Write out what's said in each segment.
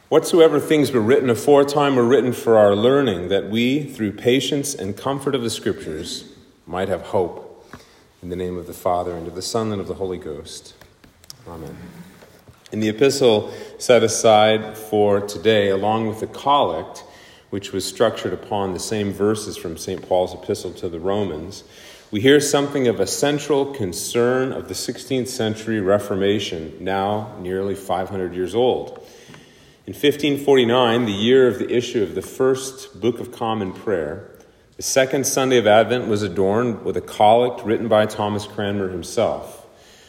Whatsoever things were written aforetime were written for our learning, that we, through patience and comfort of the Scriptures, might have hope. In the name of the Father, and of the Son, and of the Holy Ghost. Amen. In the epistle set aside for today, along with the collect, which was structured upon the same verses from St. Paul's epistle to the Romans, we hear something of a central concern of the 16th century Reformation, now nearly 500 years old. In 1549, the year of the issue of the first Book of Common Prayer, the second Sunday of Advent was adorned with a collect written by Thomas Cranmer himself,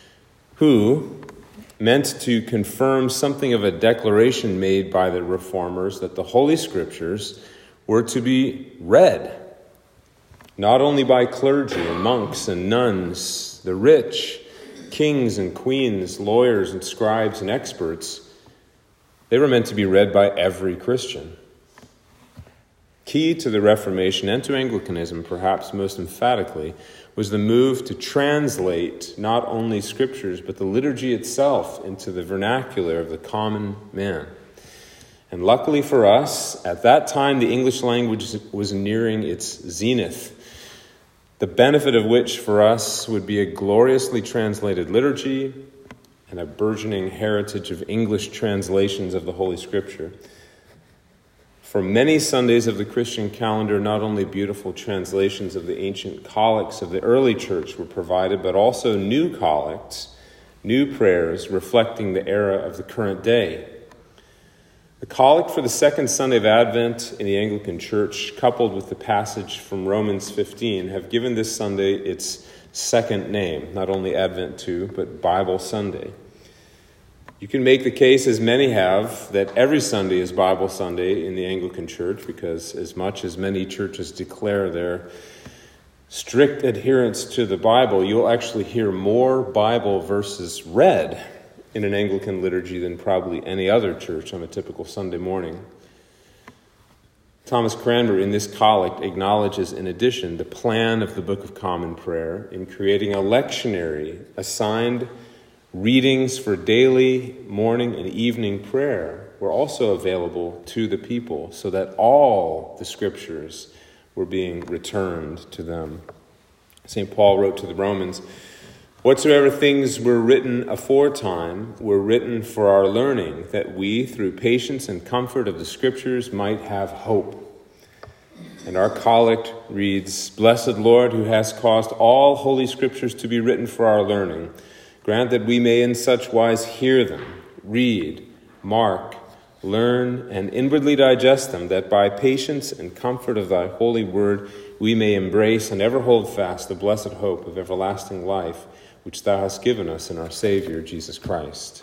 who meant to confirm something of a declaration made by the Reformers that the Holy Scriptures were to be read, not only by clergy and monks and nuns, the rich, kings and queens, lawyers and scribes and experts. They were meant to be read by every Christian. Key to the Reformation and to Anglicanism, perhaps most emphatically, was the move to translate not only Scriptures, but the liturgy itself into the vernacular of the common man. And luckily for us, at that time the English language was nearing its zenith, the benefit of which for us would be a gloriously translated liturgy and a burgeoning heritage of English translations of the Holy Scripture. For many Sundays of the Christian calendar, not only beautiful translations of the ancient collects of the early church were provided, but also new collects, new prayers reflecting the era of the current day. The collect for the second Sunday of Advent in the Anglican Church, coupled with the passage from Romans 15, have given this Sunday its second name, not only Advent 2, but Bible Sunday. You can make the case, as many have, that every Sunday is Bible Sunday in the Anglican Church, because as much as many churches declare their strict adherence to the Bible, you'll actually hear more Bible verses read in an Anglican liturgy than probably any other church on a typical Sunday morning. Thomas Cranmer, in this collect, acknowledges, in addition, the plan of the Book of Common Prayer in creating a lectionary assigned readings for daily morning and evening prayer were also available to the people, so that all the Scriptures were being returned to them. St. Paul wrote to the Romans, "Whatsoever things were written aforetime were written for our learning, that we, through patience and comfort of the Scriptures, might have hope." And our collect reads, "Blessed Lord, who hast caused all holy Scriptures to be written for our learning, grant that we may in such wise hear them, read, mark, learn, and inwardly digest them, that by patience and comfort of thy holy word we may embrace and ever hold fast the blessed hope of everlasting life, which thou hast given us in our Savior, Jesus Christ."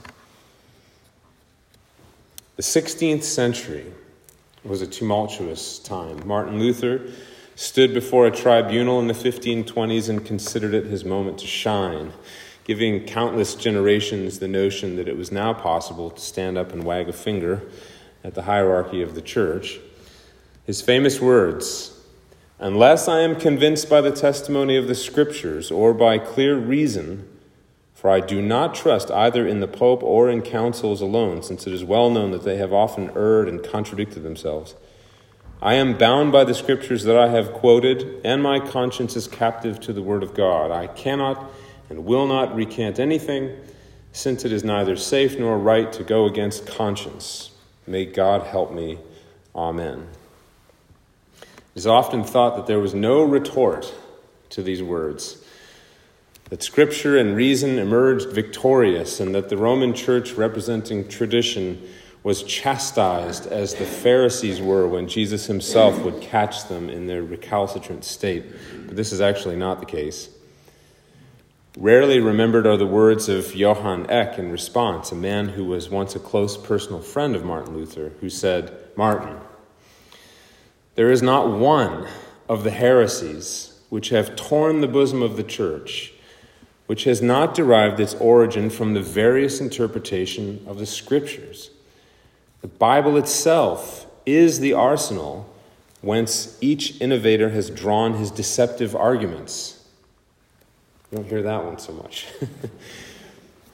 The 16th century was a tumultuous time. Martin Luther stood before a tribunal in the 1520s and considered it his moment to shine, giving countless generations the notion that it was now possible to stand up and wag a finger at the hierarchy of the church. His famous words, "Unless I am convinced by the testimony of the Scriptures or by clear reason, for I do not trust either in the Pope or in councils alone, since it is well known that they have often erred and contradicted themselves. I am bound by the Scriptures that I have quoted, and my conscience is captive to the Word of God. I cannot and will not recant anything, since it is neither safe nor right to go against conscience. May God help me. Amen." It is often thought that there was no retort to these words, that Scripture and reason emerged victorious, and that the Roman Church, representing tradition, was chastised as the Pharisees were when Jesus himself would catch them in their recalcitrant state. But this is actually not the case. Rarely remembered are the words of Johann Eck in response, a man who was once a close personal friend of Martin Luther, who said, "Martin, there is not one of the heresies which have torn the bosom of the church, which has not derived its origin from the various interpretation of the Scriptures. The Bible itself is the arsenal whence each innovator has drawn his deceptive arguments." You don't hear that one so much.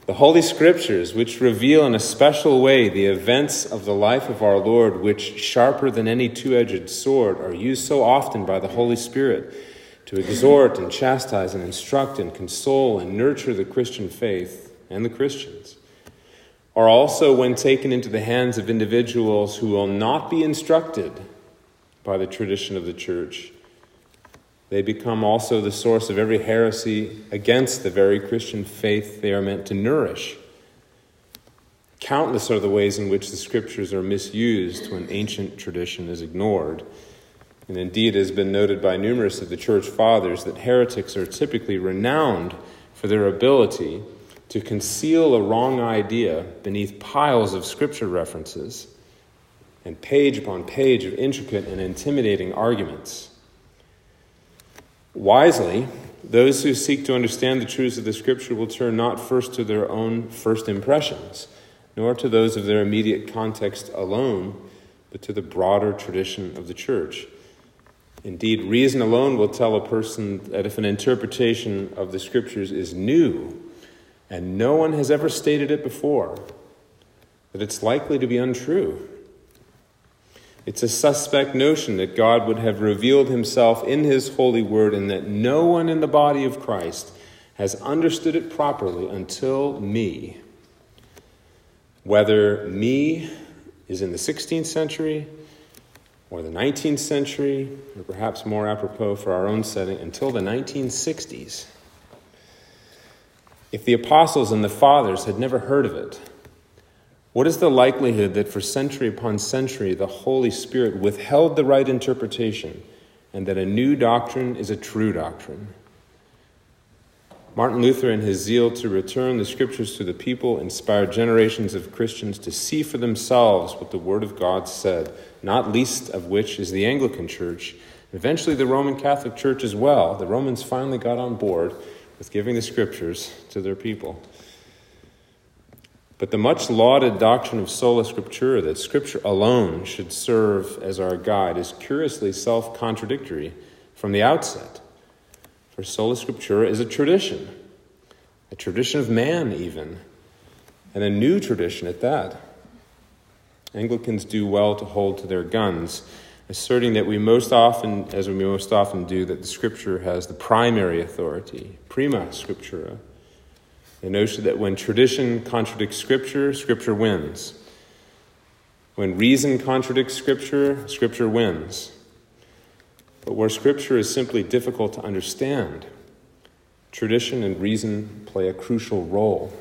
The Holy Scriptures, which reveal in a special way the events of the life of our Lord, which, sharper than any two-edged sword, are used so often by the Holy Spirit to exhort and chastise and instruct and console and nurture the Christian faith and the Christians, are also, when taken into the hands of individuals who will not be instructed by the tradition of the church, they become also the source of every heresy against the very Christian faith they are meant to nourish. Countless are the ways in which the Scriptures are misused when ancient tradition is ignored. And indeed, it has been noted by numerous of the Church Fathers that heretics are typically renowned for their ability to conceal a wrong idea beneath piles of Scripture references and page upon page of intricate and intimidating arguments. Wisely, those who seek to understand the truths of the Scripture will turn not first to their own first impressions, nor to those of their immediate context alone, but to the broader tradition of the Church. Indeed, reason alone will tell a person that if an interpretation of the Scriptures is new, and no one has ever stated it before, that it's likely to be untrue. It's a suspect notion that God would have revealed himself in his holy word and that no one in the body of Christ has understood it properly until me. Whether me is in the 16th century or the 19th century, or perhaps more apropos for our own setting, until the 1960s. If the apostles and the fathers had never heard of it, what is the likelihood that for century upon century the Holy Spirit withheld the right interpretation and that a new doctrine is a true doctrine? Martin Luther, in his zeal to return the Scriptures to the people, inspired generations of Christians to see for themselves what the Word of God said, not least of which is the Anglican Church, and eventually the Roman Catholic Church as well. The Romans finally got on board with giving the Scriptures to their people. But the much lauded doctrine of sola scriptura, that Scripture alone should serve as our guide, is curiously self-contradictory from the outset. For sola scriptura is a tradition of man even, and a new tradition at that. Anglicans do well to hold to their guns, asserting that we most often do, that the Scripture has the primary authority, prima scriptura. The notion that when tradition contradicts Scripture, Scripture wins. When reason contradicts Scripture, Scripture wins. But where Scripture is simply difficult to understand, tradition and reason play a crucial role.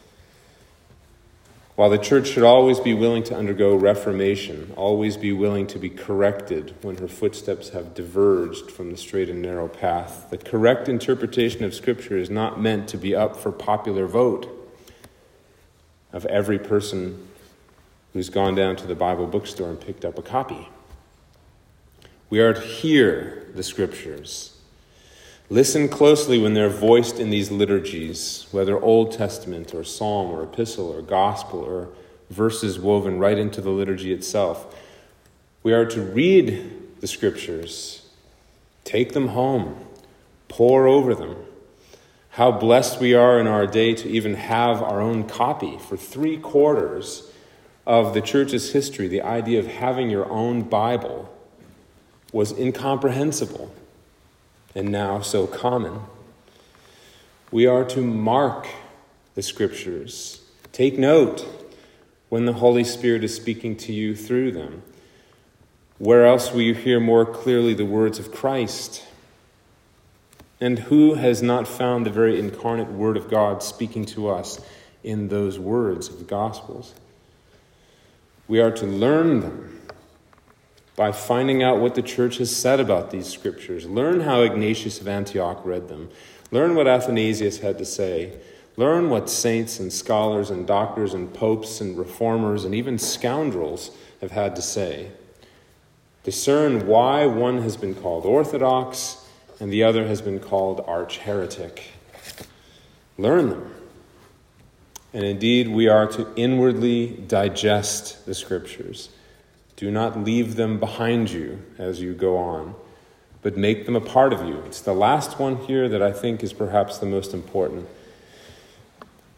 While the Church should always be willing to undergo reformation, always be willing to be corrected when her footsteps have diverged from the straight and narrow path, the correct interpretation of Scripture is not meant to be up for popular vote of every person who's gone down to the Bible bookstore and picked up a copy. We are to hear the Scriptures. Listen closely when they're voiced in these liturgies, whether Old Testament or Psalm or Epistle or Gospel or verses woven right into the liturgy itself. We are to read the Scriptures, take them home, pore over them. How blessed we are in our day to even have our own copy. For 3/4 of the Church's history, the idea of having your own Bible was incomprehensible, and now so common. We are to mark the Scriptures. Take note when the Holy Spirit is speaking to you through them. Where else will you hear more clearly the words of Christ? And who has not found the very incarnate Word of God speaking to us in those words of the Gospels? We are to learn them by finding out what the Church has said about these Scriptures. Learn how Ignatius of Antioch read them. Learn what Athanasius had to say. Learn what saints and scholars and doctors and popes and reformers and even scoundrels have had to say. Discern why one has been called orthodox and the other has been called arch-heretic. Learn them. And indeed, we are to inwardly digest the Scriptures. Do not leave them behind you as you go on, but make them a part of you. It's the last one here that I think is perhaps the most important.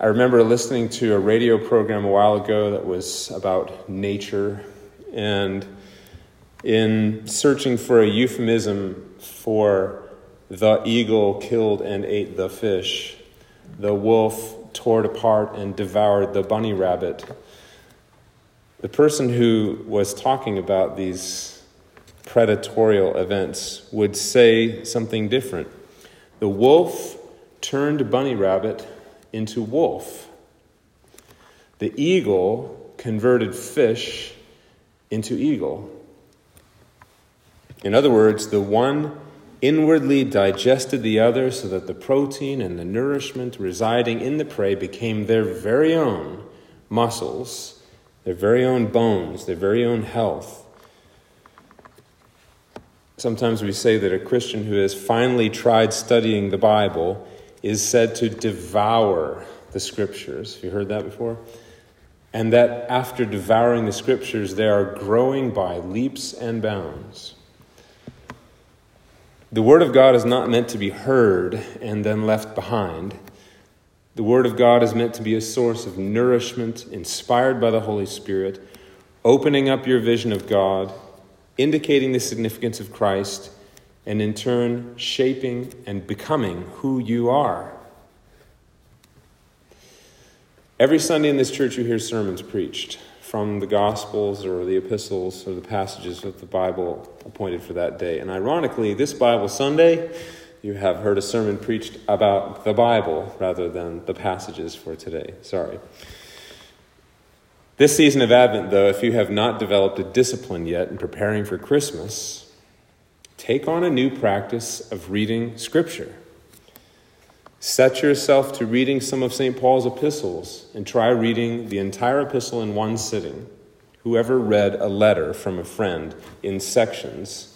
I remember listening to a radio program a while ago that was about nature, and in searching for a euphemism for the eagle killed and ate the fish, the wolf tore it apart and devoured the bunny rabbit, the person who was talking about these predatorial events would say something different. The wolf turned bunny rabbit into wolf. The eagle converted fish into eagle. In other words, the one inwardly digested the other so that the protein and the nourishment residing in the prey became their very own muscles, their very own bones, their very own health. Sometimes we say that a Christian who has finally tried studying the Bible is said to devour the Scriptures. Have you heard that before? And that after devouring the Scriptures, they are growing by leaps and bounds. The Word of God is not meant to be heard and then left behind. The Word of God is meant to be a source of nourishment, inspired by the Holy Spirit, opening up your vision of God, indicating the significance of Christ, and in turn shaping and becoming who you are. Every Sunday in this church you hear sermons preached from the Gospels or the epistles or the passages of the Bible appointed for that day. And ironically, this Bible Sunday, you have heard a sermon preached about the Bible rather than the passages for today. Sorry. This season of Advent, though, if you have not developed a discipline yet in preparing for Christmas, take on a new practice of reading Scripture. Set yourself to reading some of St. Paul's epistles and try reading the entire epistle in one sitting. Whoever read a letter from a friend in sections,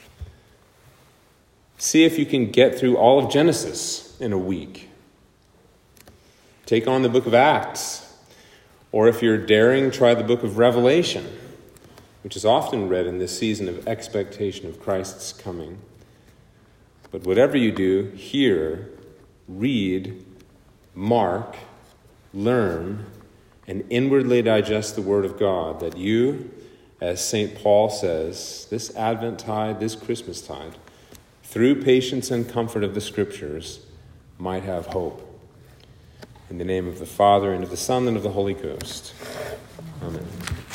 see if you can get through all of Genesis in a week. Take on the book of Acts, or if you're daring, try the book of Revelation, which is often read in this season of expectation of Christ's coming. But whatever you do, hear, read, mark, learn, and inwardly digest the Word of God, that you, as St. Paul says, this Adventtide, this Christmastide, through patience and comfort of the Scriptures, might have hope. In the name of the Father, and of the Son, and of the Holy Ghost. Amen.